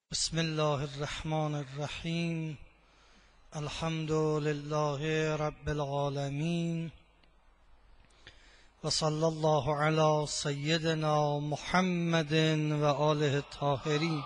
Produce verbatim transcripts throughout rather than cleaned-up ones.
بسم الله الرحمن الرحیم. الحمد لله رب العالمین و صلی الله علی سیدنا محمد و آله الطاهرین.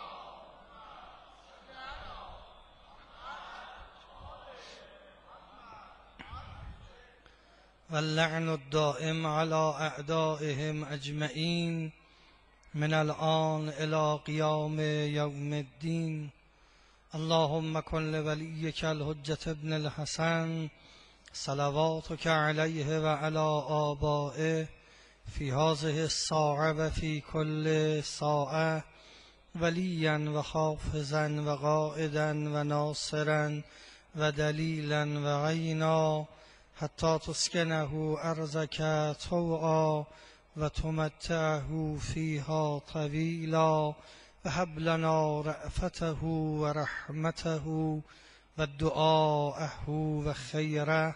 و اللعن الدائم علی اعدائهم اجمعین من الآن إلى قيام يوم الدين. اللهم كن لوليك الحجة ابن الحسن صلواتك عليه وعلى آبائه في هذه الساعة وفي كل ساعة وليا وحافظا وقائدا وناصرا ودليلا وعينا حتى تسكنه أرضك طوعا و تمتعه فيها طويلا وهب لنا رأفته و رحمته و دعاءه و خیره.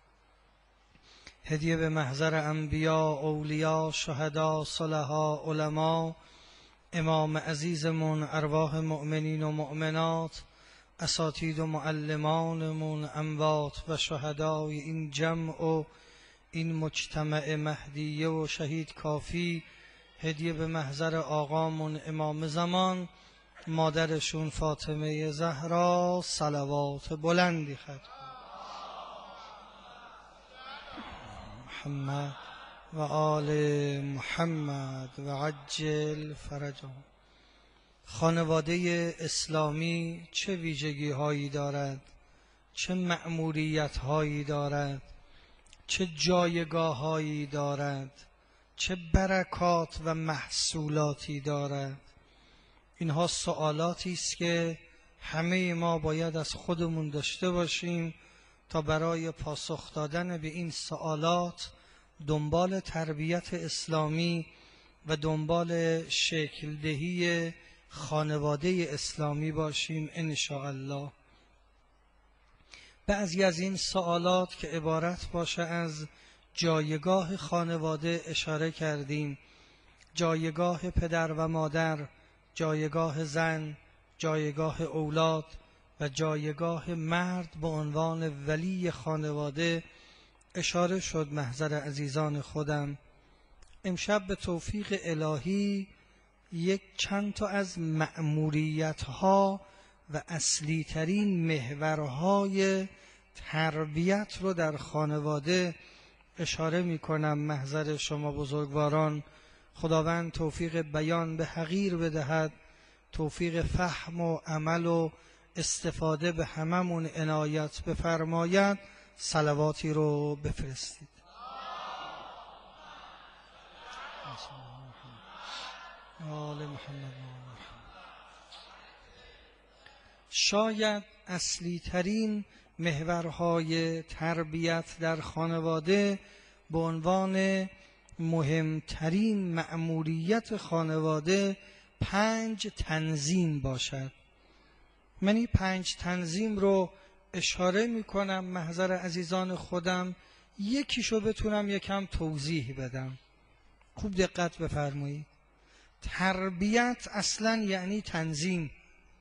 هدیه به محضر انبیاء، اولیا، شهدا، صلحا، علما، امام عزیزمون، ارواح مؤمنین و مؤمنات، اساتید و معلمانمون، اموات و شهدای این جمع و این مجتمع مهدیه و شهید کافی. هدیه به محضر آقامون امام زمان، مادرشون فاطمه زهرا، صلوات بلندی ختم محمد و آل محمد و عجل فرجهم. خانواده اسلامی چه ویژگی هایی دارد، چه مأموریت هایی دارد، چه جایگاه هایی دارد، چه برکات و محصولاتی دارد. اینها سوالاتی است که همه ما باید از خودمون داشته باشیم تا برای پاسخ دادن به این سوالات دنبال تربیت اسلامی و دنبال شکل دهی خانواده اسلامی باشیم ان شاء الله. بعضی از این سوالات که عبارت باشه از جایگاه خانواده اشاره کردیم، جایگاه پدر و مادر، جایگاه زن، جایگاه اولاد و جایگاه مرد به عنوان ولی خانواده اشاره شد محضر عزیزان خودم. امشب به توفیق الهی یک چند تا از مأموریت ها و اصلی ترین محورهای تربیت رو در خانواده اشاره می کنم محضر شما بزرگواران. خداوند توفیق بیان به حقیر بدهد، توفیق فهم و عمل و استفاده به هممون عنایت بفرماید. صلواتی رو بفرستید. آل محمد. شاید اصلی ترین محورهای تربیت در خانواده به عنوان مهمترین مأموریت خانواده پنج تنظیم باشد. من این پنج تنظیم رو اشاره می کنم محضر عزیزان خودم، یکیشو بتونم یکم توضیح بدم. خوب دقت بفرمایید. تربیت اصلا یعنی تنظیم.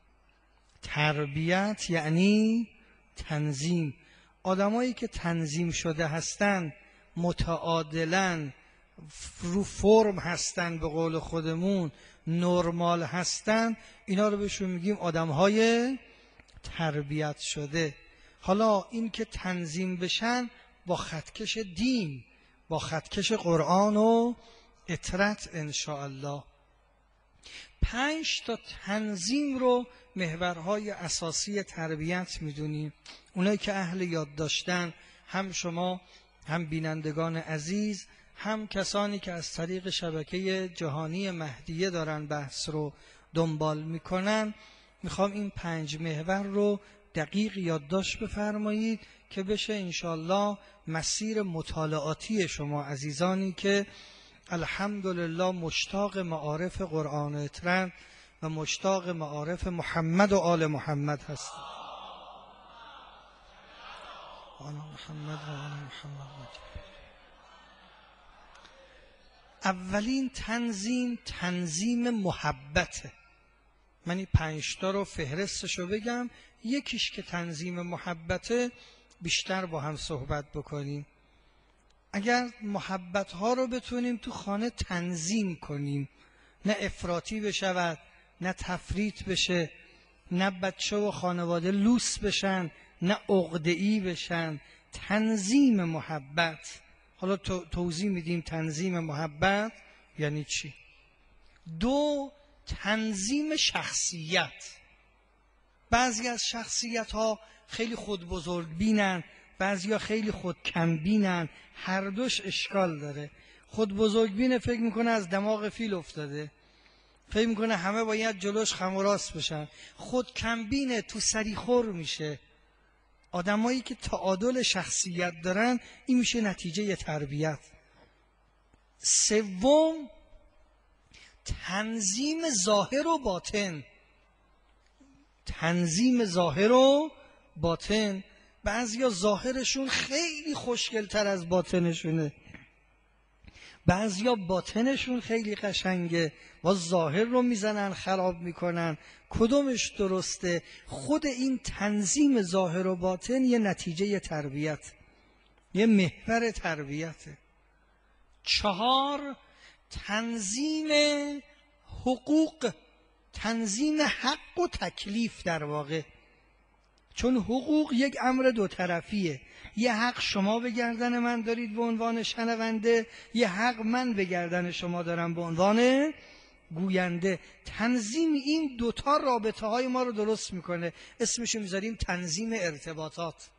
تربیت یعنی تنظیم. آدمایی که تنظیم شده هستن، متعادلن، رو فرم هستن، به قول خودمون نرمال هستن، اینا رو بهشون میگیم آدمهای تربیت شده. حالا این که تنظیم بشن با خطکش دین، با خطکش قرآن و اطرت انشاءالله. پنج تا تنظیم رو محورهای اساسی تربیت میدونیم. اونایی که اهل یاد داشتن، هم شما هم بینندگان عزیز، هم کسانی که از طریق شبکه جهانی مهدیه دارن بحث رو دنبال میکنن، میخوام این پنج محور رو دقیق یادداشت بفرمایید که بشه انشالله مسیر مطالعاتی شما عزیزانی که الحمدلله مشتاق معارف قرآن و اطرت و مشتاق معارف محمد و آل محمد هست. آل محمد و آل محمد. اولین تنظیم تنظیم محبته. من این پنجتا رو فهرستشو بگم، یکیش که تنظیم محبته بیشتر با هم صحبت بکنیم. اگر محبت ها رو بتونیم تو خانه تنظیم کنیم، نه افراطی بشود، نه تفریط بشه، نه بچه و خانواده لوس بشن، نه عقده‌ای بشن. تنظیم محبت، حالا تو توضیح میدیم تنظیم محبت یعنی چی. دو، تنظیم شخصیت. بعضی از شخصیت ها خیلی خود بزرگ بینن، بعضی ها خیلی خود کم بینن، هر دوش اشکال داره. خود بزرگ بینه فکر میکنه از دماغ فیل افتاده، فکر میکنه همه باید جلوش خم و راست بشن. خود کم بینه تو سری خور میشه. آدمایی که تعادل شخصیت دارن، این میشه نتیجه تربیت. سوم، تنظیم ظاهر و باطن. تنظیم ظاهر و باطن. بعضیا ظاهرشون خیلی خوشگل‌تر از باطنشونه، بعضیا باطنشون خیلی قشنگه و ظاهر رو میزنن خراب میکنن. کدومش درسته؟ خود این تنظیم ظاهر و باطن یه نتیجه تربیت، یه محور تربیته. چهار، تنظیم حقوق، تنظیم حق و تکلیف در واقع. چون حقوق یک امر دو طرفیه، یه حق شما به گردن من دارید به عنوان شنونده، یه حق من به گردن شما دارم به عنوان گوینده. تنظیم این دوتا رابطه های ما رو درست میکنه. اسمشو میذاریم تنظیم ارتباطات.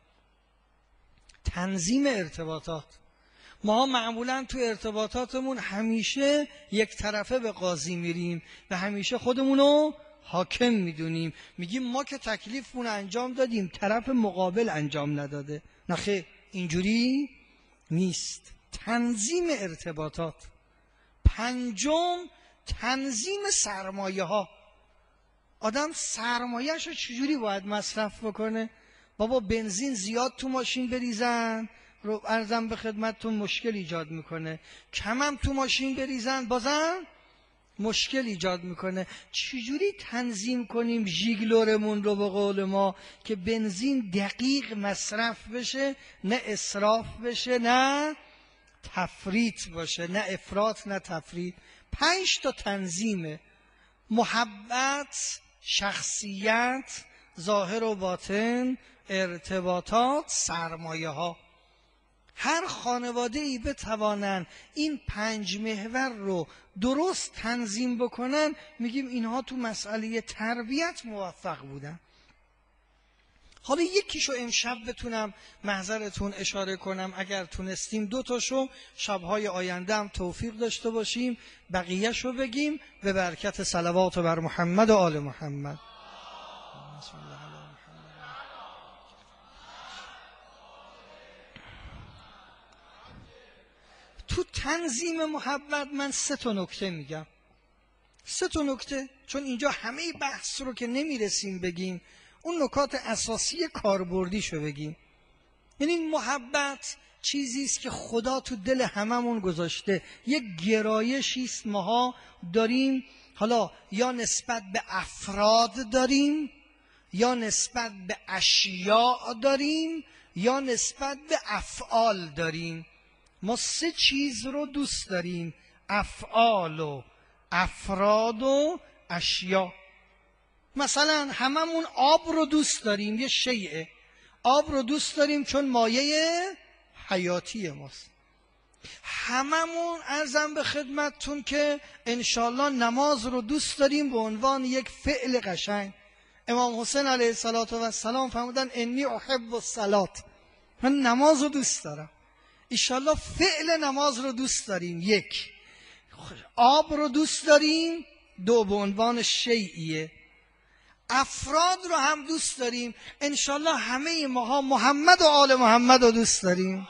تنظیم ارتباطات. ما معمولا تو ارتباطاتمون همیشه یک طرفه به قاضی میریم و همیشه خودمونو حاکم میدونیم، میگیم ما که تکلیفمون انجام دادیم، طرف مقابل انجام نداده. نه خیر، اینجوری نیست. تنظیم ارتباطات. پنجم، تنظیم سرمایه ها. آدم سرمایه‌ش رو چجوری باید مصرف بکنه؟ بابا بنزین زیاد تو ماشین بریزن رو عرضم به خدمتتون مشکل ایجاد میکنه، کمم تو ماشین بریزن بازم مشکل ایجاد میکنه. چجوری تنظیم کنیم ژیگلورمون رو به قول ما که بنزین دقیق مصرف بشه، نه اسراف بشه نه تفریط باشه، نه افراط نه تفریط. پنج تا تنظیمه: محبت، شخصیت، ظاهر و باطن، ارتباطات، سرمایه ها. هر خانواده ای بتوانن این پنج محور رو درست تنظیم بکنن، میگیم اینها تو مسئله تربیت موفق بودن. حالا یکیشو امشب بتونم محضرتون اشاره کنم، اگر تونستیم دو تاشو شبهای آینده هم توفیق داشته باشیم بقیهشو بگیم به برکت صلوات بر محمد و آل محمد. تو تنظیم محبت من سه تا نکته میگم، سه تا نکته، چون اینجا همه بحث رو که نمیرسیم بگیم، اون نکات اساسی کاربردیشو بگیم. یعنی محبت چیزی است که خدا تو دل هممون گذاشته، یک گرایشی است ماها داریم، حالا یا نسبت به افراد داریم، یا نسبت به اشیاء داریم، یا نسبت به افعال داریم. ما سه چیز رو دوست داریم: افعال و افراد و اشیاء. مثلا هممون آب رو دوست داریم، یه شیء. آب رو دوست داریم چون مایه حیاتی ماست. هممون عرضم به خدمتتون که انشالله نماز رو دوست داریم به عنوان یک فعل قشنگ. امام حسین علیه السلام فرمودن انی احب الصلات، من نماز رو دوست دارم. انشالله فعل نماز رو دوست داریم. یک، آب رو دوست داریم. دو، به عنوان شیئیه. افراد رو هم دوست داریم. انشالله همه ماها محمد و آل محمد رو دوست داریم.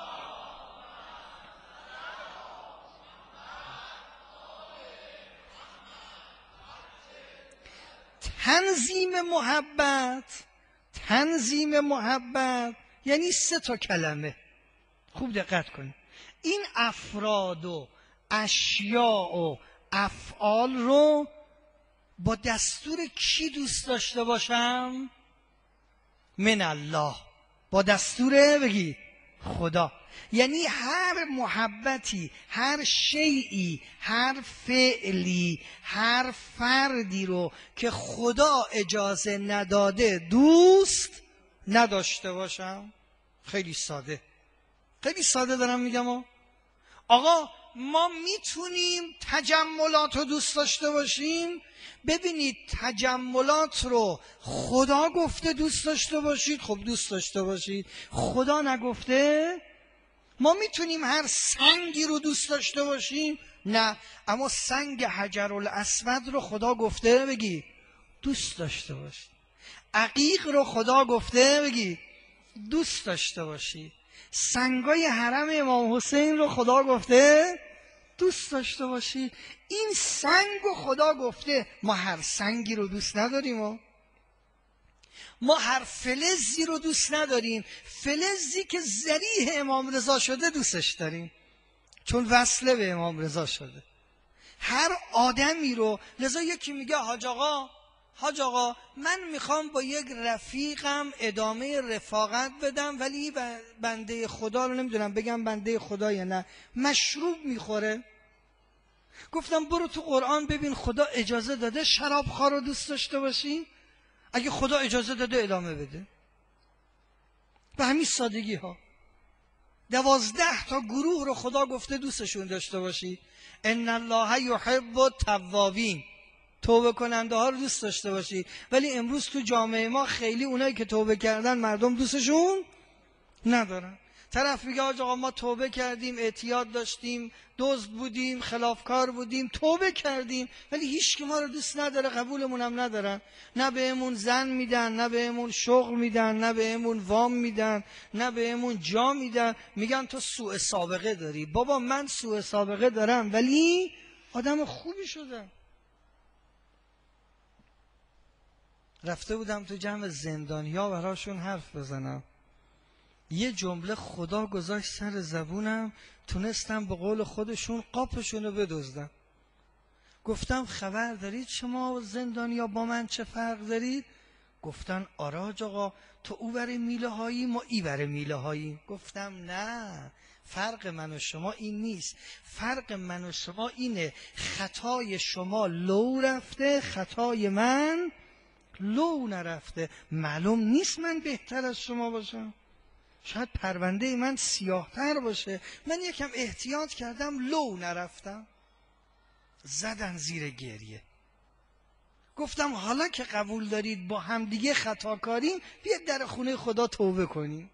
تنظیم محبت، تنظیم محبت یعنی سه تا کلمه. خوب دقت کنید. این افراد و اشیاء و افعال رو با دستور کی دوست داشته باشم؟ من الله. با دستور بگی خدا. یعنی هر محبتی، هر شیئی، هر فعلی، هر فردی رو که خدا اجازه نداده دوست نداشته باشم. خیلی ساده، خیلی ساده دارم میگم. آقا ما میتونیم تجملات رو دوست داشته باشیم؟ ببینید تجملات رو خدا گفته دوست داشته باشید، خب دوست داشته باشید. خدا نگفته؟ ما میتونیم هر سنگی رو دوست داشته باشیم؟ نه. اما سنگ حجر الاسود رو خدا گفته بگی دوست داشته باشید. عقیق رو خدا گفته بگی دوست داشته باشید. سنگای حرم امام حسین رو خدا گفته دوست داشته باشید. این سنگ رو خدا گفته. ما هر سنگی رو دوست نداریم و ما هر فلزی رو دوست نداریم. فلزی که ذریح امام رضا شده دوستش داریم، چون وصله به امام رضا شده. هر آدمی رو، لذا یکی میگه حاج آقا حاج آقا من میخوام با یک رفیقم ادامه رفاقت بدم، ولی بنده خدا رو نمیدونم بگم بنده خدا یا نه، مشروب میخوره. گفتم برو تو قرآن ببین خدا اجازه داده شرابخوار رو دوست داشته باشی؟ اگه خدا اجازه داده ادامه بده. به همین سادگی ها. دوازده تا گروه رو خدا گفته دوستشون داشته باشی. ان الله یحب التوابین، توبه کننده ها رو دوست داشته باشی. ولی امروز تو جامعه ما خیلی اونایی که توبه کردن مردم دوستشون ندارن. طرف میگه آقا ما توبه کردیم، اعتیاد داشتیم، دزد بودیم، خلافکار بودیم، توبه کردیم، ولی هیچ کی ما رو دوست نداره، قبولمون هم ندارن. نه بهمون زن میدن، نه بهمون شغل میدن، نه بهمون وام میدن، نه بهمون جا میدن. میگن تو سوء سابقه داری. بابا من سوء سابقه دارم ولی آدم خوبی شدم. رفته بودم تو جمع زندانیا براشون حرف بزنم، یه جمله خدا گذاشت سر زبونم، تونستم به قول خودشون قاپشونو بدزدم. گفتم خبر دارید شما زندانیا با من چه فرق دارید؟ گفتن آره حاج آقا، تو او بر میله هایی ما ای بر میله هایی. گفتم نه، فرق من و شما این نیست. فرق من و شما اینه خطای شما لو رفته، خطای من لو نرفته. معلوم نیست من بهتر از شما باشم، شاید پرونده من سیاه‌تر باشه، من یکم احتیاط کردم لو نرفتم. زدن زیر گریه. گفتم حالا که قبول دارید با هم دیگه خطا کاریم، بیاید در خونه خدا توبه کنیم.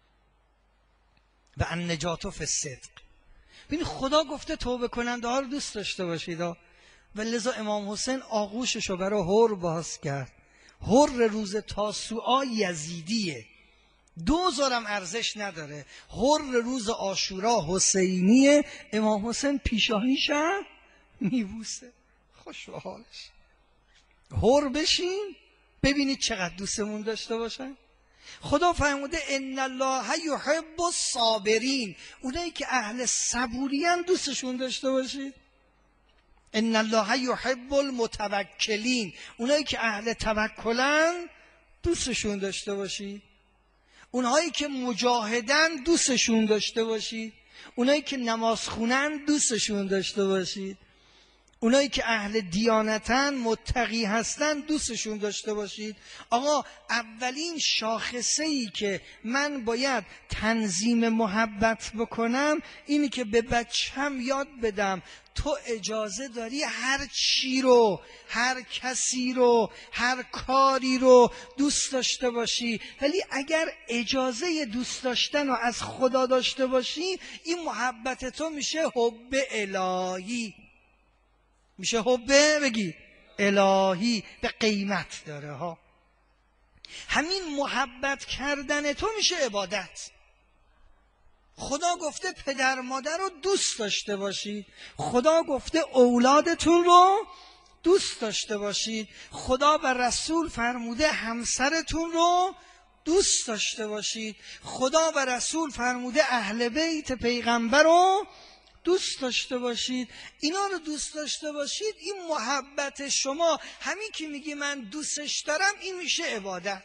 و ان نجات فی الصدق. ببین خدا گفته توبه کننده ها رو دوست داشته باشید. و لذا امام حسین آغوشش رو برای حر باز کرد. حر روز تاسوعا یزیدیه، دوزارم ارزش نداره. حر روز عاشورا حسینیه، امام حسین پیشانیشم میبوسه. خوش به حالش. حر بشین ببینید چقدر دوستمون داشته باشن. خدا فرموده ان الله یحب الصابرین، اونایی که اهل صبوریان دوستشون داشته باشید. ان الله یحب المتوکلین، اونایی که اهل توکلن دوستشون داشته باشید. اونهایی که مجاهدن دوستشون داشته باشید. اونایی که نماز خونن دوستشون داشته باشید. اونایی که اهل دیانتن، متقی هستن دوستشون داشته باشید. آقا اولین شاخصه‌ای که من باید تنظیم محبت بکنم اینی که به بچم یاد بدم تو اجازه داری هر چی رو، هر کسی رو، هر کاری رو دوست داشته باشی، ولی اگر اجازه دوست داشتن رو از خدا داشته باشی، این محبت تو میشه حب الهی، میشه حب بگی الهی، به قیمت داره ها. همین محبت کردن تو میشه عبادت. خدا گفته پدر مادر رو دوست داشته باشید. خدا گفته اولادتون رو دوست داشته باشید. خدا و رسول فرموده همسرتون رو دوست داشته باشید. خدا و رسول فرموده اهل بیت پیغمبر رو دوست داشته باشید، اینا رو دوست داشته باشید. این محبت شما، همین که میگی من دوستش دارم، این میشه عبادت.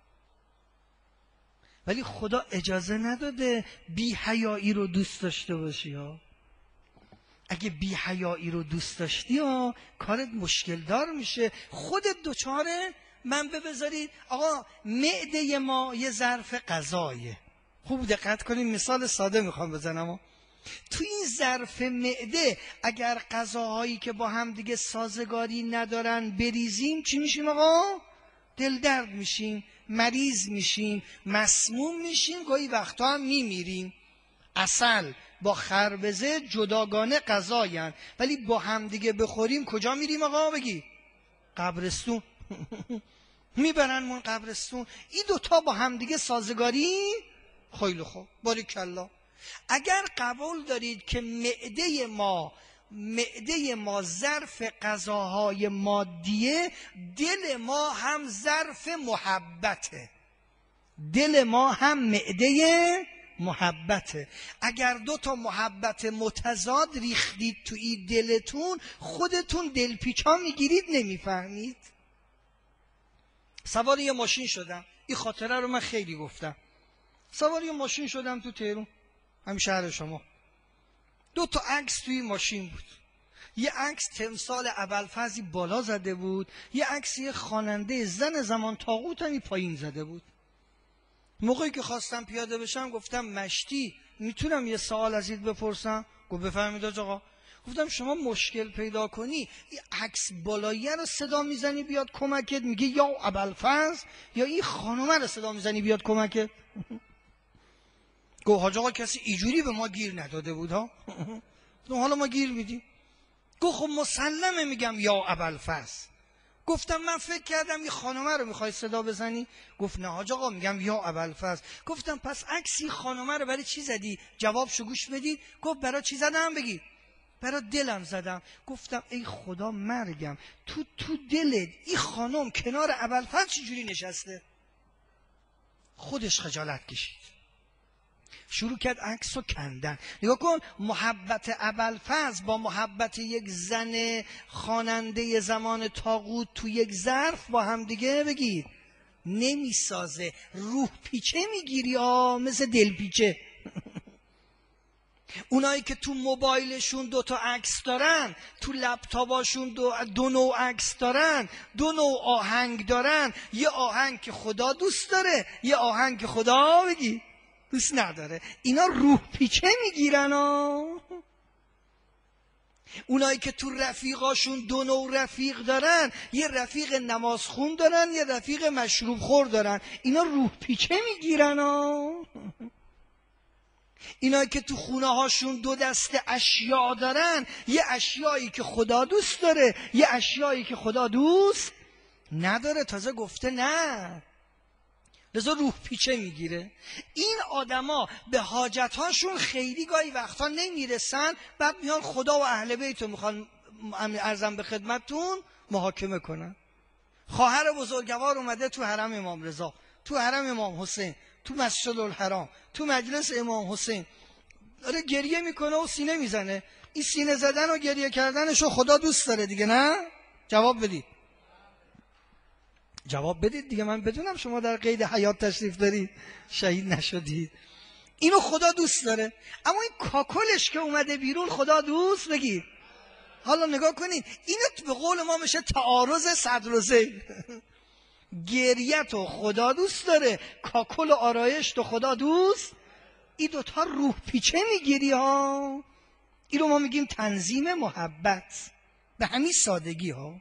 ولی خدا اجازه نداده بی حیایی رو دوست داشته باشی ها. اگه بی حیایی رو دوست داشتی ها، کارت مشکل دار میشه، خودت دوچاره منبع بذارید. آقا معده ما یه ظرف غذایه، خوب دقت کنید، مثال ساده میخوام بزنم ها. تو این ظرف معده اگر غذاهایی که با هم دیگه سازگاری ندارن بریزیم، چی میشیم آقا؟ دل درد میشیم، مریض میشیم، مسموم میشیم، گاهی وقتا هم میمیریم. عسل با خربزه جداگانه غذاین، ولی با هم دیگه بخوریم کجا میریم آقا؟ بگی قبرستون. میبرنمون قبرستون. این دوتا با هم دیگه سازگاری خیلی خوب، باریکالله. اگر قبول دارید که معده ما معده ما ظرف غذاهای مادیه، دل ما هم ظرف محبته، دل ما هم معده محبته. اگر دو تا محبت متضاد ریختید تو این دلتون، خودتون دلپیچا میگیرید، نمیفهمید. سوار یه ماشین شدم، این خاطره رو من خیلی گفتم. سوار یه ماشین شدم تو تهران، همین شهر شما. دو تا عکس توی ماشین بود. یه عکس تمثال ابوالفضل بالا زده بود، یه عکس یه خواننده زن زمان طاغوت هم پایین زده بود. موقعی که خواستم پیاده بشم گفتم مشتی میتونم یه سوال ازت بپرسم؟ گفت بفرمایید آقا. گفتم شما مشکل پیدا کنی این عکس بالاییه رو صدا میزنی بیاد کمکت، میگه یا ابوالفضل، یا این خانومه رو صدا میزنی بیاد کمکت؟ گفت حاج آقا کسی اینجوری به ما گیر نداده بود ها. حالا ما گیر میدیم. گفت خب مسلمه میگم یا ابوالفضل. گفتم من فکر کردم این خانومه رو میخوای صدا بزنی. گفت نه حاج آقا میگم یا ابوالفضل. گفتم پس عکسی خانومه رو برای چی زدی؟ جوابشو گوش بدید. گفت برای چی زدم؟ بگی برای دلم زدم. گفتم ای خدا مرگم، تو تو دلت این خانم کنار ابوالفضل چجوری نشسته؟ خودش خجالت کشید، شروع کرد عکسو کندن. نگاه کن، محبت ابوالفضل با محبت یک زن خواننده زمان طاغوت تو یک ظرف با هم دیگه بگید نمیسازه. روح پیچه میگیری ها، مثل دل پیچه. اونایی که تو موبایلشون دو تا عکس دارن، تو لپتاپاشون دو, دو نوع عکس دارن، دو نوع آهنگ دارن، یه آهنگ که خدا دوست داره، یه آهنگ که خدا بگی دوست نداره، اینا روح پیچه میگیرن ها. اونایی که تو رفیقاشون دو نوع رفیق دارن، یه رفیق نمازخون دارن، یه رفیق مشروب خور دارن، اینا روح پیچه میگیرن ها. اینایی که تو خونه هاشون دو دسته اشیاء دارن، یه اشیایی که خدا دوست داره، یه اشیایی که خدا دوست نداره. تازه گفته نه، لذا روح پیچه میگیره. این آدما به حاجتهاشون خیلی گاهی وقتا نمیرسن، بعد میان خدا و اهل بیت رو میخوان ارزم به خدمتتون محاکمه کنن. خواهر بزرگوار اومده تو حرم امام رضا، تو حرم امام حسین، تو مسجد الحرام، تو مجلس امام حسین، داره گریه میکنه و سینه میزنه. این سینه زدن و گریه کردنشو خدا دوست داره دیگه، نه؟ جواب بدید، جواب بدید دیگه، من بدونم شما در قید حیات تشریف دارید، شهید نشدید. اینو خدا دوست داره، اما این کاکلش که اومده بیرون خدا دوست بگید. حالا نگاه کنید، اینو به قول ما میشه تعارض صدر و زیل. گریه تو خدا دوست داره، کاکل و آرایش تو خدا دوست. این دوتا روح پیچه میگیری ها. این رو ما میگیم تنظیم محبت، به همین سادگی ها.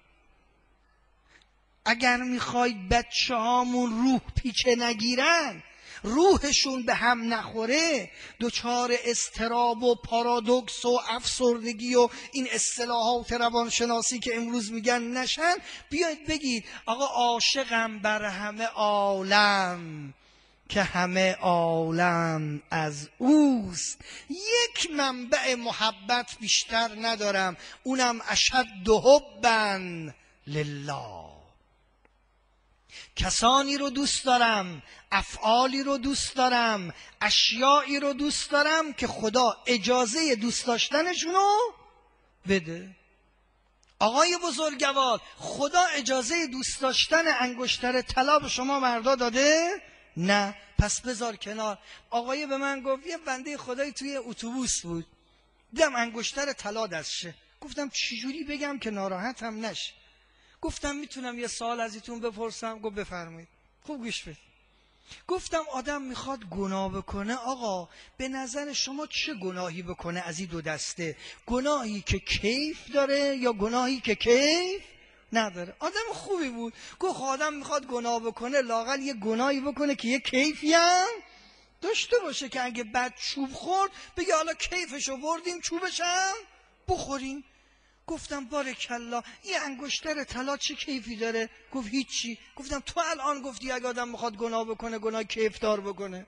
اگر میخواید بچه هامون روح پیچه نگیرن، روحشون به هم نخوره، دچار اضطراب و پارادوکس و افسردگی و این اصطلاحات روانشناسی که امروز میگن نشن، بیاید بگید آقا عاشقم بر همه عالم که همه عالم از اوست. یک منبع محبت بیشتر ندارم، اونم اشد حبا لله، کسانی رو دوست دارم، افعالی رو دوست دارم، اشیایی رو دوست دارم که خدا اجازه دوست داشتنشونو بده. آقای بزرگوار، خدا اجازه دوست داشتن انگشتر طلا به شما مردا داده؟ نه. پس بذار کنار. آقای به من گفت یه بنده خدایی توی اتوبوس بود، دیدم انگشتر طلا دستشه. گفتم چجوری بگم که ناراحتم نشه؟ گفتم میتونم یه سوال از ایتون بپرسم؟ گفت بفرمایید. خوب گوش بده. گفتم آدم میخواد گناه بکنه، آقا به نظر شما چه گناهی بکنه از این دو دسته؟ گناهی که کیف داره یا گناهی که کیف نداره؟ آدم خوبی بود. گفت آدم میخواد گناه بکنه، لااقل یه گناهی بکنه که یه کیفی هم داشته باشه، که اگه بعد چوب خورد بگه حالا کیفشو بردیم چوبش هم بخوریم. گفتم بارکالله، این انگشتر طلا چه کیفی داره؟ گفت هیچی. گفتم تو الان گفتی اگه آدم میخواد گناه بکنه گناه کیف دار بکنه.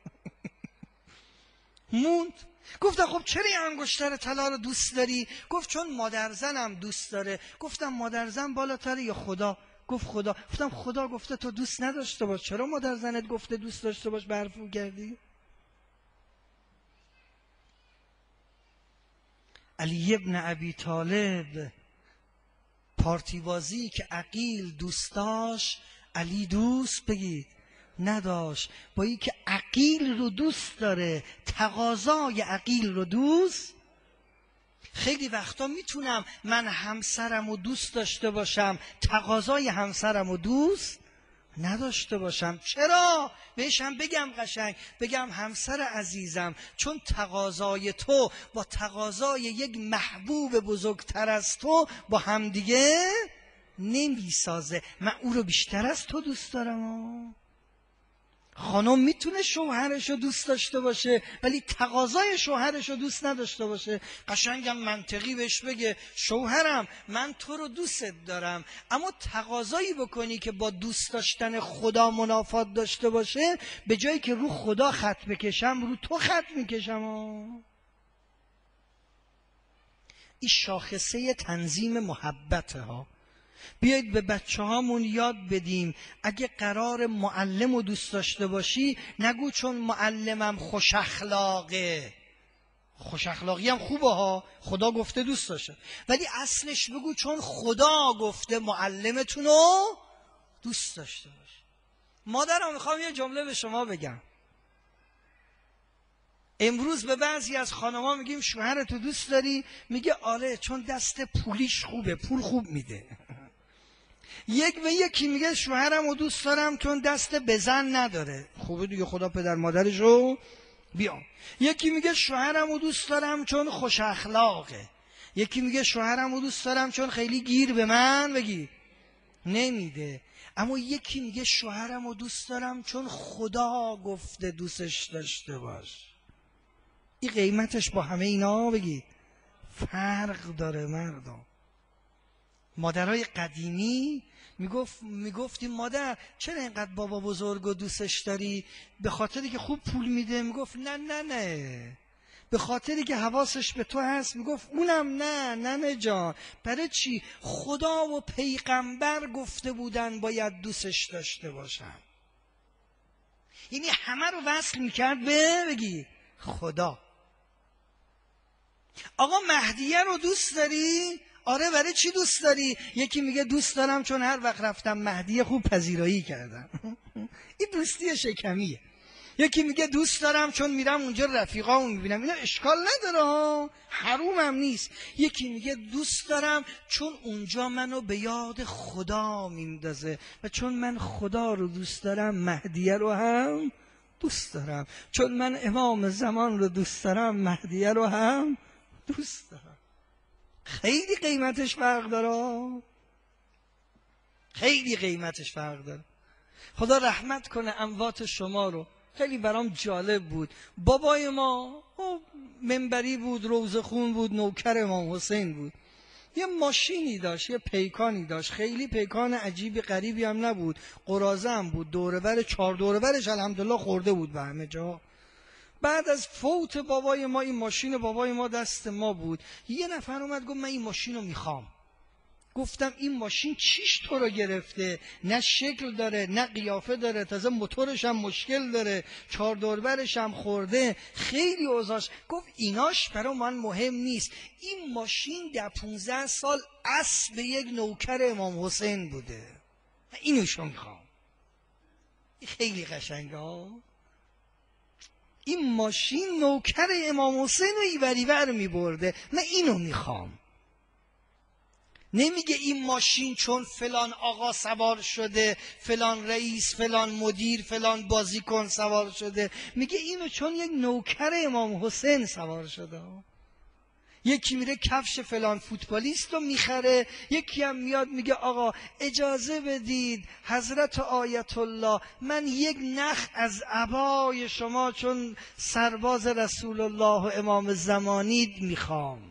موند. گفتم خب چرا این انگشتر طلا رو دوست داری؟ گفت چون مادرزنم دوست داره. گفتم مادرزن بالاتره یا خدا؟ گفت خدا. گفتم خدا گفته تو دوست نداشته باش، چرا مادرزنت گفته دوست داشته باش برفو کردی؟ علی ابن ابی طالب پارتی بازی که عقیل دوست داشت، علی دوست بگید نداشت. با این که عقیل رو دوست داره، تقاضای عقیل رو دوست. خیلی وقتا میتونم من همسرم رو دوست داشته باشم، تقاضای همسرم رو دوست نداشته باشم. چرا؟ بهشم بگم قشنگ، بگم همسر عزیزم، چون تقاضای تو با تقاضای یک محبوب بزرگتر از تو با همدیگه نمیسازه. من او رو بیشتر از تو دوست دارم. خانم میتونه شوهرش رو دوست داشته باشه ولی تقاضای شوهرش رو دوست نداشته باشه. قشنگم منطقی بهش بگه شوهرم من تو رو دوست دارم، اما تقاضایی بکنی که با دوست داشتن خدا منافات داشته باشه، به جایی که رو خدا خط بکشم رو تو خط میکشم. این شاخصه تنظیم محبته ها. بیایید به بچه هامون یاد بدیم اگه قرار معلم رو دوست داشته باشی، نگو چون معلمم خوش اخلاقه. خوش اخلاقی هم خوبه ها، خدا گفته دوست داشته، ولی اصلش بگو چون خدا گفته معلمتون رو دوست داشته باش. مادرم میخوام یه جمله به شما بگم. امروز به بعضی از خانم‌ها میگیم شوهرتو دوست داری؟ میگه آره چون دست پولیش خوبه، پول خوب میده. یک به یکی میگه شوهرم رو دوست دارم چون دست بزن نداره. خوبه دیگه، خدا پدر مادرشو بیام. یکی میگه شوهرم رو دوست دارم چون خوش اخلاقه. یکی میگه شوهرم رو دوست دارم چون خیلی گیر به من بگی نمیده. اما یکی میگه شوهرم رو دوست دارم چون خدا گفته دوستش داشته باش. این قیمتش با همه اینا بگی فرق داره مردم. مادرای قدیمی میگفت میگفتیم مادر چرا اینقدر بابا بزرگ و دوستش داری؟ به خاطری که خوب پول میده. میگفت نه نه نه، به خاطری که حواسش به تو هست. میگفت اونم نه نه جان. برای چی؟ خدا و پیغمبر گفته بودن باید دوستش داشته باشن. یعنی همه رو وصل میکرد به بگی خدا. آقا مهدیه رو دوست داری؟ آره. برای چی دوست داری؟ یکی میگه دوست دارم چون هر وقت رفتم مهدیه خوب پذیرایی کردم. این دوستی شکمیه. یکی میگه دوست دارم چون میرم اونجا رفیقامو میبینم. اینا اشکال نداره، حروم هم نیست. یکی میگه دوست دارم چون اونجا منو به یاد خدا میندازه و چون من خدا رو دوست دارم مهدیه رو هم دوست دارم. چون من امام زمان رو دوست دارم مهدیه رو هم دوست دارم. خیلی قیمتش فرق داره، خیلی قیمتش فرق داره. خدا رحمت کنه اموات شما رو. خیلی برام جالب بود. بابای ما منبری بود، روزه خون بود، نوکر امام حسین بود. یه ماشینی داشت، یه پیکانی داشت. خیلی پیکان عجیبی غریبی هم نبود، قراضه هم بود. دوربر چهار دوربرش الحمدلله خورده بود به همه جا. بعد از فوت بابای ما این ماشین بابای ما دست ما بود. یه نفر اومد گفت من این ماشین رو میخوام. گفتم این ماشین چیش تو رو گرفته؟ نه شکل داره نه قیافه داره، تازه موتورش هم مشکل داره، چهار دوربرش هم خورده، خیلی اوضاعش. گفت ایناش برای من مهم نیست، این ماشین در پونزده سال اسب یک نوکر امام حسین بوده، من اینوشو میخوام. خیلی قشنگه ها. این ماشین نوکر امام حسین رو ایوریور میبرده، من اینو میخوام. نمیگه این ماشین چون فلان آقا سوار شده، فلان رئیس، فلان مدیر، فلان بازیکن سوار شده، میگه اینو چون یک نوکر امام حسین سوار شده. یکی میره کفش فلان فوتبالیست رو میخره، یکی هم میاد میگه آقا اجازه بدید حضرت آیت الله من یک نخ از عبای شما چون سرباز رسول الله امام زمانید میخوام.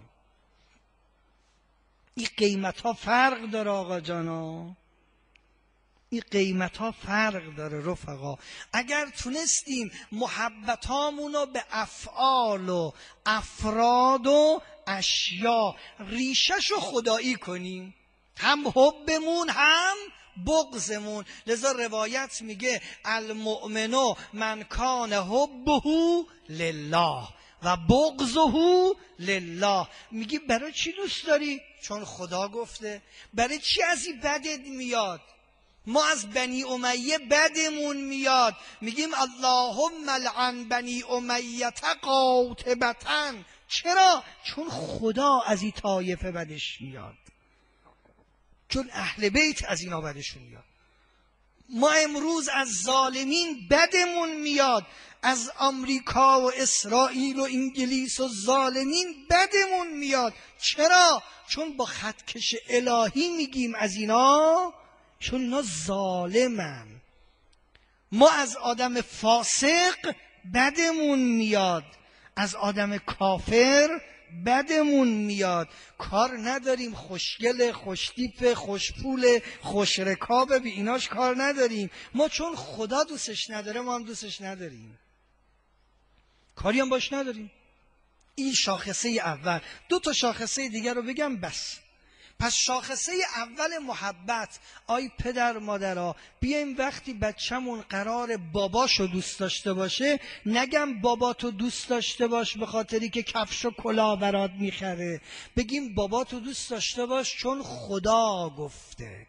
این قیمت ها فرق داره آقا جانا، این قیمت ها فرق داره رفقا. اگر تونستیم محبتامونو به افعال و افراد و اشیا ریشش رو خدایی کنیم، هم حبمون هم بغضمون. لذا روایت میگه المؤمنو من کان حبه لله و بغضه لله. میگی برای چی دوست داری؟ چون خدا گفته. برای چی از این بدت میاد؟ ما از بنی امیه بدمون میاد، میگیم اللهم لعن بنی امیه قاطبة. چرا؟ چون خدا از این طایفه بدش میاد، چون اهل بیت از اینا بدشون میاد. ما امروز از ظالمین بدمون میاد، از آمریکا و اسرائیل و انگلیس و ظالمین بدمون میاد. چرا؟ چون با خطکش الهی میگیم از اینا، چون اینا ظالمن. ما از آدم فاسق بدمون میاد، از آدم کافر بدمون میاد. کار نداریم خوشگل، خوشتیپ، خوشپول، خوشرکابه، بی ایناش کار نداریم. ما چون خدا دوستش نداره ما هم دوستش نداریم، کاری هم باش نداریم. این شاخصه اول. دو تا شاخصه دیگر رو بگم بس. پس شاخصه اول محبت. آی پدر مادرها، بیایم وقتی بچه‌مون قرار باباشو دوست داشته باشه، نگم باباتو دوست داشته باش به خاطری که کفش و کلاه برات میخره، بگیم باباتو دوست داشته باش چون خدا گفته.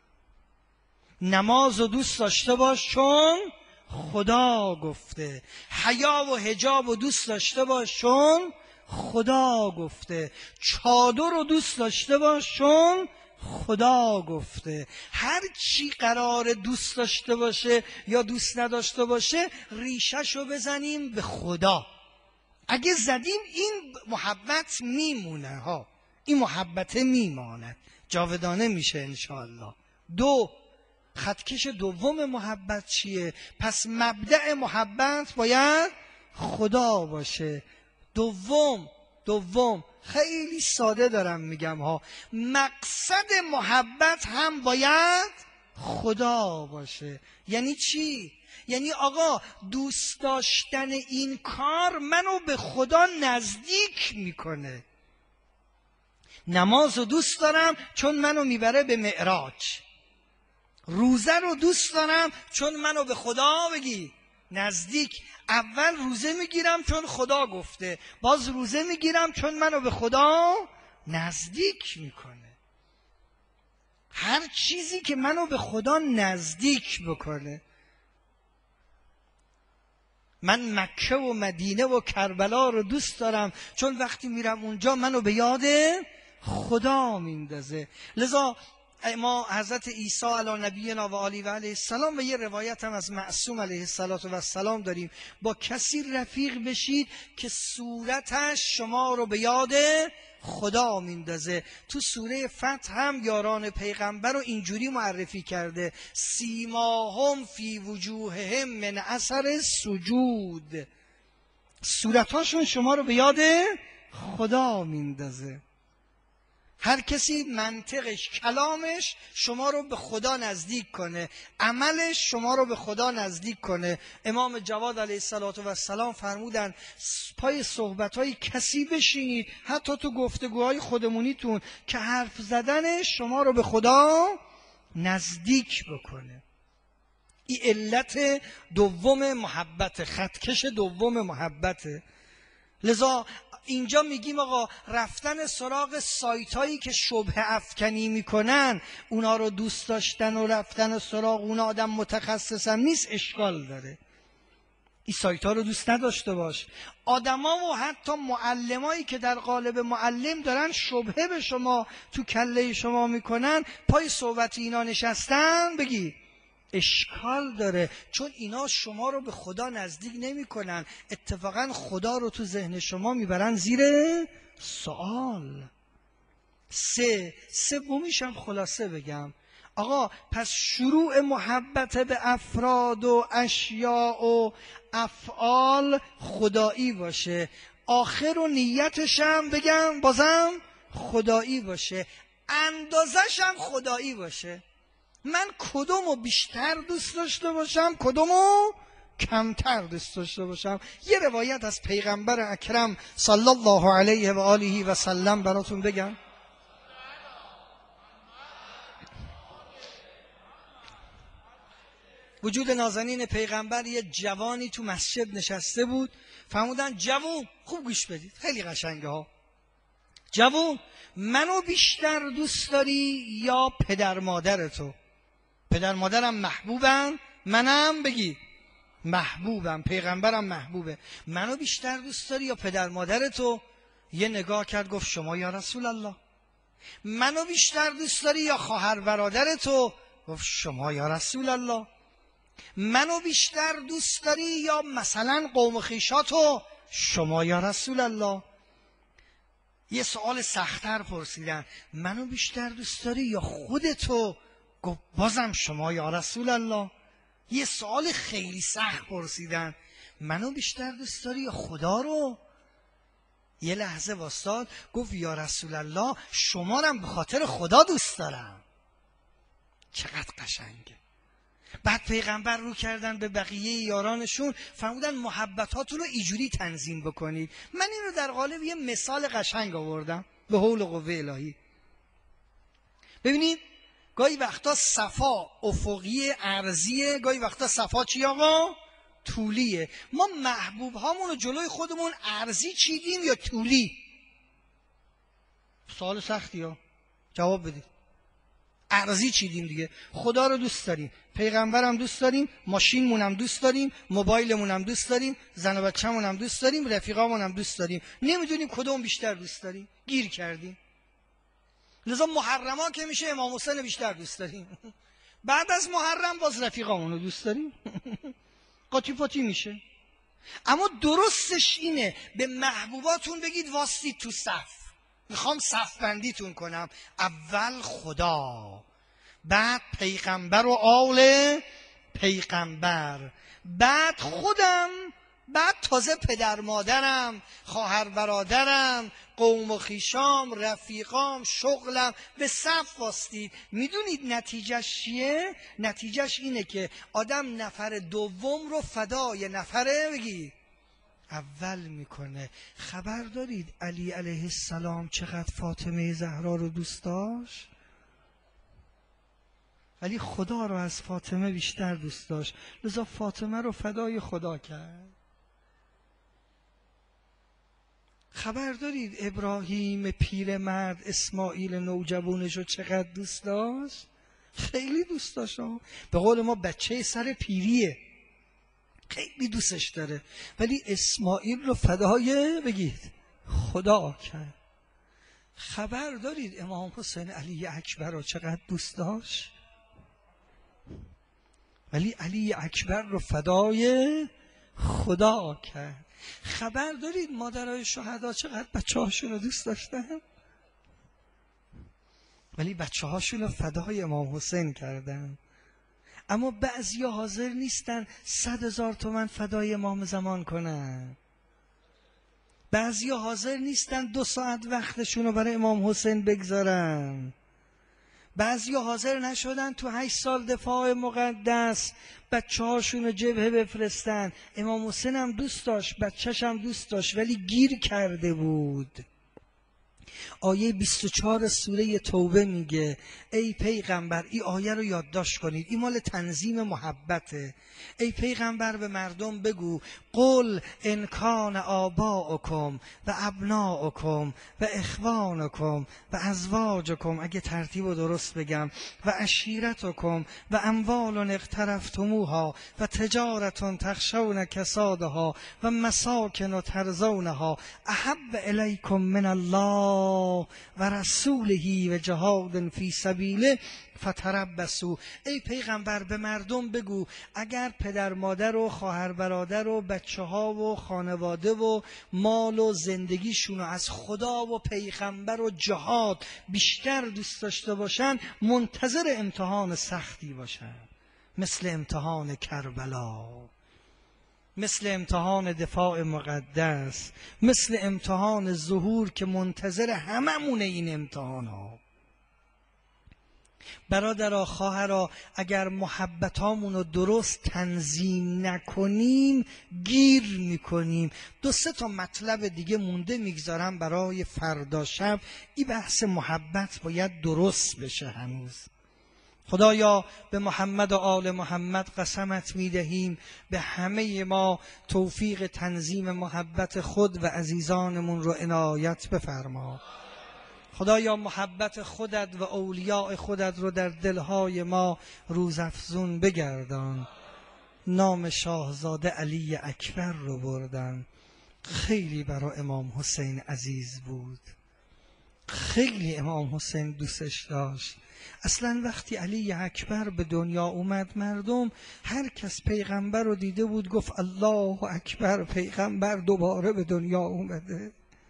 نمازو دوست داشته باش چون خدا گفته. حیا و حجاب رو دوست داشته باش چون خدا گفته. چادر رو دوست داشته باش چون خدا گفته. هر چی قرار دوست داشته باشه یا دوست نداشته باشه ریشش رو بزنیم به خدا. اگه زدیم این محبت میمونه ها، این محبت میماند، جاودانه میشه انشاءالله. دو، خطکش دوم محبت چیه؟ پس مبدأ محبت باید خدا باشه. دوم دوم خیلی ساده دارم میگم ها، مقصد محبت هم باید خدا باشه. یعنی چی؟ یعنی آقا دوست داشتن این کار منو به خدا نزدیک میکنه. نماز رو دوست دارم چون منو میبره به معراج. روزه رو دوست دارم چون منو به خدا بگی نزدیک. اول روزه میگیرم چون خدا گفته، باز روزه میگیرم چون منو به خدا نزدیک میکنه. هر چیزی که منو به خدا نزدیک بکنه. من مکه و مدینه و کربلا رو دوست دارم چون وقتی میرم اونجا منو به یاد خدا میندازه. لذا ما حضرت عیسی علی نبینا و آله و علیه السلام و یه روایت هم از معصوم علیه السلام داریم، با کسی رفیق بشید که صورتش شما رو به یاد خدا میندازه. تو سوره فتح هم یاران پیغمبر رو اینجوری معرفی کرده، سیماهم فی وجوههم من اثر سجود. صورتاشون شما رو به یاد خدا میندازه. هر کسی منطقش، کلامش شما رو به خدا نزدیک کنه، عملش شما رو به خدا نزدیک کنه. امام جواد علیه السلام فرمودن پای صحبت‌های کسی بشینید، حتی تو گفتگوهای خودمونیتون، که حرف زدنش شما رو به خدا نزدیک بکنه. این علت دوم محبت، خطکش دوم محبته. لذا اینجا میگیم آقا رفتن سراغ سایت هایی که شبه افکنی میکنن، اونا رو دوست داشتن و رفتن سراغ اونا آدم متخصصم نیست، اشکال داره. این سایت ها رو دوست نداشته باش. آدما و حتی معلمایی که در قالب معلم دارن شبهه به شما تو کله شما میکنن، پای صحبت اینا نشستن، بگی اشکال داره، چون اینا شما رو به خدا نزدیک نمی کنن، اتفاقا خدا رو تو ذهن شما میبرن زیر سوال. سه سومیش هم خلاصه بگم آقا، پس شروع محبت به افراد و اشیاء و افعال خدایی باشه، آخر و نیتش هم بگم بازم خدایی باشه، اندازش هم خدایی باشه. من کدومو بیشتر دوست داشته باشم، کدومو کمتر دوست داشته باشم. یه روایت از پیغمبر اکرم صلی الله علیه و آله و سلم براتون بگم. وجود نازنین پیغمبر، یه جوانی تو مسجد نشسته بود، فرمودن جوون خوب گوش بدید، خیلی قشنگه ها. جوون منو بیشتر دوست داری یا پدر مادرتو؟ پدر مادرم محبوبم، منم بگی محبوبم، پیغمبرم محبوبه. منو بیشتر دوست داری یا پدر مادرتو؟ یه نگاه کرد گفت شما یا رسول الله. منو بیشتر دوست داری یا خواهر برادرتو؟ گفت شما یا رسول الله. منو بیشتر دوست داری یا مثلا قوم و خویشاتو؟ شما یا رسول الله. یه سوال سخت‌تر پرسیدن، منو بیشتر دوست داری یا خودتو؟ گفت بازم شما یا رسول الله. یه سوال خیلی سخت پرسیدن، منو بیشتر دوست داری یا خدا رو؟ یه لحظه واسطاد گفت یا رسول الله شما رو به خاطر خدا دوست دارم. چقدر قشنگه. بعد پیغمبر رو کردن به بقیه یارانشون، فرمودن محبتاتون رو اینجوری تنظیم بکنید. من این رو در قالب یه مثال قشنگ آوردم به حول و قوه الهی. ببینید گاهی وقتا صفا افقی عرضیه، گاهی وقتا صفا چی آقا؟ طولیه. ما محبوب هامون رو جلوی خودمون عرضی چیدیم یا طولی؟ سوال سختی ها، جواب بدید. عرضی چیدیم دیگه. خدا رو دوست داریم، پیغمبرم دوست داریم، ماشینمون هم دوست داریم، موبایلمون هم دوست داریم، زن و بچه‌مون هم دوست داریم، رفیقامون هم دوست داریم، نمیدونیم کدوم بیشتر دوست داریم، گیر کردیم. لذا محرما که میشه امام حسین بیشتر دوست داریم، بعد از محرم باز رفیقامون رو دوست داریم، قاطی پاتی میشه. اما درستش اینه به محبوباتون بگید واسطید تو صف، میخوام صف بندیتون کنم، اول خدا، بعد پیغمبر و آل پیغمبر، بعد خودم، بعد تازه پدر مادرم، خواهر برادرم، قوم و خویشام، رفیقام، شغلم. به صف واسطید. میدونید نتیجهش چیه؟ نتیجهش اینه که آدم نفر دوم رو فدای نفره بگی اول میکنه. خبر دارید علی علیه السلام چقدر فاطمه زهرا رو دوست داشت؟ ولی خدا رو از فاطمه بیشتر دوست داشت، لذا فاطمه رو فدای خدا کرد. خبر دارید ابراهیم پیرمرد اسماعیل نوجوانش رو چقدر دوست داشت؟ خیلی دوست داشت. به قول ما بچه سر پیریه، خیلی دوستش داره، ولی اسماعیل رو فدای بگید خدا کرد. خبر دارید امام حسین علی اکبر رو چقدر دوست داشت؟ ولی علی اکبر رو فدای خدا کرد. خبر دارید مادرای شهدا چقدر بچه هاشون رو دوست داشتن؟ ولی بچه هاشون رو فدای امام حسین کردن. اما بعضی ها حاضر نیستن صد هزار تومن فدای امام زمان کنن. بعضیا حاضر نیستن دو ساعت وقتشون رو برای امام حسین بگذارن. بعضیا حاضر نشدن تو هشت سال دفاع مقدس بچه هاشون رو جبهه بفرستن. امام حسین هم دوست داشت، بچهش هم دوست داشت، ولی گیر کرده بود. آیه بیست و چهار سوره توبه میگه ای پیغمبر، این آیه رو یادداشت کنید، این مال تنظیم محبته. ای پیغمبر به مردم بگو قل ان کان آباؤکم و ابناؤکم و اخوانکم و ازواجکم، اگه ترتیب رو درست بگم، و عشیرتکم و اموال اقترفتموها و تجارت تخشون کسادها و مساکن ترضونها احب الیکم من الله و رسوله و جهاد فی سبیله فتربصوا. ای پیغمبر به مردم بگو اگر پدر مادر و خواهر برادر و بچه ها و خانواده و مال و زندگیشون رو از خدا و پیغمبر و جهاد بیشتر دوست داشته باشن، منتظر امتحان سختی باشن، مثل امتحان کربلا، مثل امتحان دفاع مقدس، مثل امتحان ظهور که منتظر هممونه این امتحان ها. برادرها، خواهرها، اگر محبتامون رو درست تنظیم نکنیم گیر میکنیم. دو سه تا مطلب دیگه مونده میگذارم برای فردا شب. این بحث محبت باید درست بشه هنوز. خدایا به محمد و آل محمد قسمت میدهیم به همه ما توفیق تنظیم محبت خود و عزیزانمون رو عنایت بفرما. خدایا محبت خودت و اولیاء خودت رو در دلهای ما روزافزون بگردان. نام شاهزاده علی اکبر رو بردن، خیلی برای امام حسین عزیز بود، خیلی امام حسین دوستش داشت. اصلا وقتی علی اکبر به دنیا اومد مردم، هر کس پیغمبر رو دیده بود گفت الله اکبر، پیغمبر دوباره به دنیا اومده.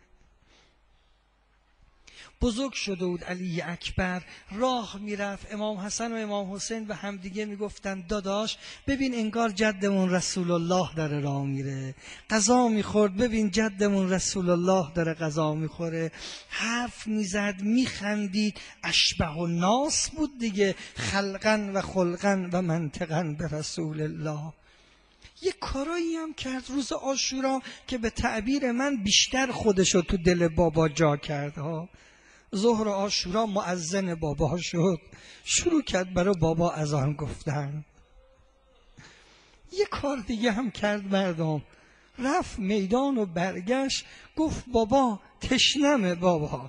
بزرگ شده بود علی اکبر، راه میرفت، امام حسن و امام حسین به همدیگه میگفتن داداش ببین انگار جدمون رسول الله داره راه میره. غذا میخورد، ببین جدمون رسول الله داره غذا میخوره. حرف میزد، میخندید، اشبه الناس بود دیگه، خلقن و خلقن و منطقن به رسول الله. یه کارایی هم کرد روز عاشورا که به تعبیر من بیشتر خودشو تو دل بابا جا کرد ها. ظهر عاشورا مؤذن بابا شد، شروع کرد برای بابا اذان گفتن. یه کار دیگه هم کرد مردم، رفت میدان و برگشت گفت بابا تشنمه بابا.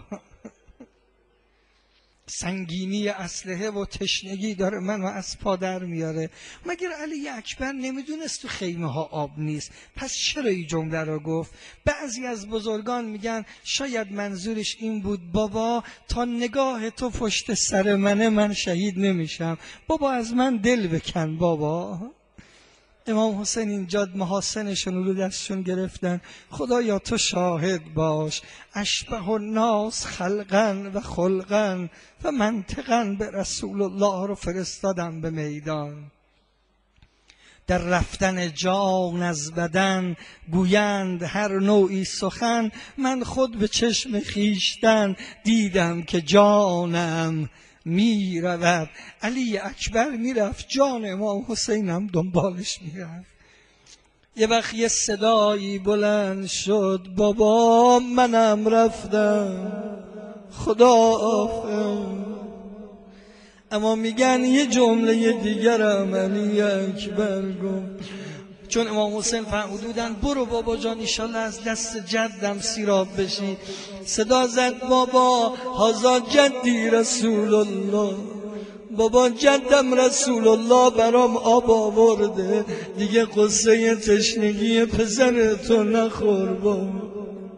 سنگینی اسلحه و تشنگی داره منو از پا در میاره. مگر علی اکبر نمیدونست تو خیمه ها آب نیست؟ پس چرا این جمله رو گفت؟ بعضی از بزرگان میگن شاید منظورش این بود بابا تا نگاه تو پشت سر منه من شهید نمیشم، بابا از من دل بکن بابا. امام حسین اینجا محاسنشون رو دستشون گرفتن. خدایا تو شاهد باش، اشبه الناس خلقن و خلقن و منطقن به رسول الله رو فرستادم به میدان. در رفتن جان از بدن گویند هر نوعی سخن، من خود به چشم خیشتن دیدم که جانم می رود. علی اکبر می رفت، جان امام حسین هم دنبالش می رفت. یه وقت یه صدایی بلند شد بابا منم رفتم خدا آفر. اما میگن یه جمله دیگرم علی اکبر گفت، چون امام حسین فرمودن برو بابا جان ایشالله از دست جدم سیراب بشی. صدا زد بابا هازا جدی رسول الله، بابا جدم رسول الله برام آب آورده، دیگه قصه تشنگی پسرتو نخور بابا.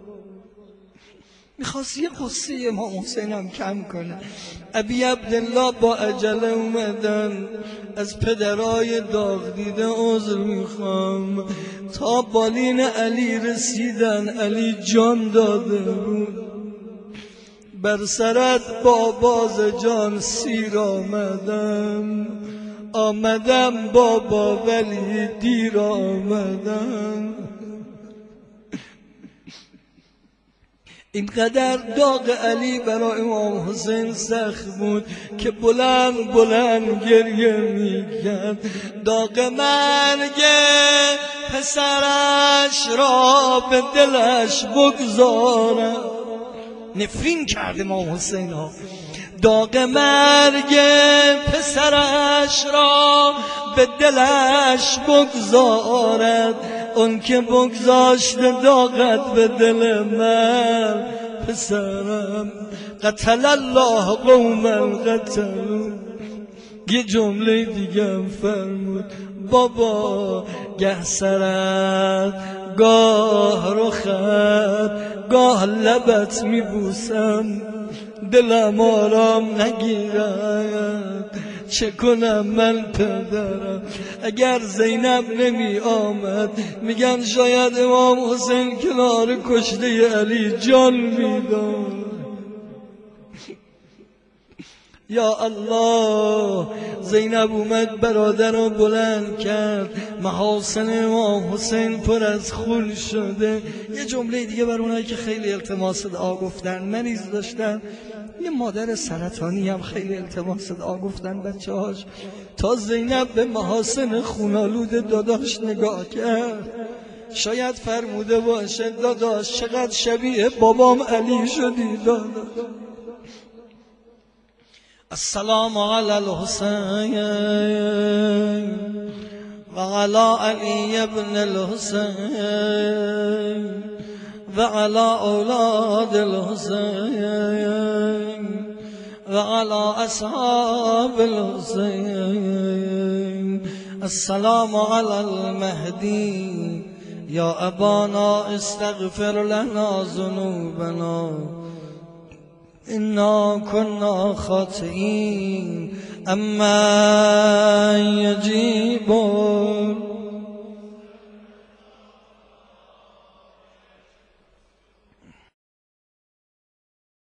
میخواست یه قصه امام حسین هم کم کنه. ابی عبدالله با عجله اومدن، از پدرای داغ دیده عذر میخوام. تا بالین علی رسیدن، علی جان داده بود، بر سرت با باز جان سیر آمدم. آمدم بابا ولی دیر آمدم. اینقدر داغ علی برای امام حسین سخت بود که بلند بلند گریه میکرد. داغ مرگ پسرش را به دلش بگذارد. نفرین کرد امام حسین ها. داغ مرگ پسرش را به دلش بگذارد. اون که بگذاشت داغت به دل من پسرم. قتل الله قوما قتلوا. یه جمله دیگه فرمود بابا گه سرت گاه رخت گاه لبت میبوسم دلم آرام نگیرد. چه کنم من پدرم؟ اگر زینب نمی آمد میگن شاید امام حسین کنار کشته علی جان میداد. یا الله، زینب اومد برادر رو بلند کرد. محاسن امام حسین پر از خون شده. یه جمله دیگه بر اونایی که خیلی التماس دعا گفتن، مریض داشتن، یه مادر سرطانی هم خیلی التماس دعا گفتن بچه هاش. تا زینب به محاسن خونالود داداش نگاه کرد، شاید فرموده باشه داداش چقدر شبیه بابام علی شدی داداش. السلام علی الحسین و علی علی ابن الحسین و علی اولاد الحسین و علی اصحاب الحسین. السلام علی المهدی یا ابانا استغفر لنا ذنوبنا انا كنا خاطئين. اما يجيء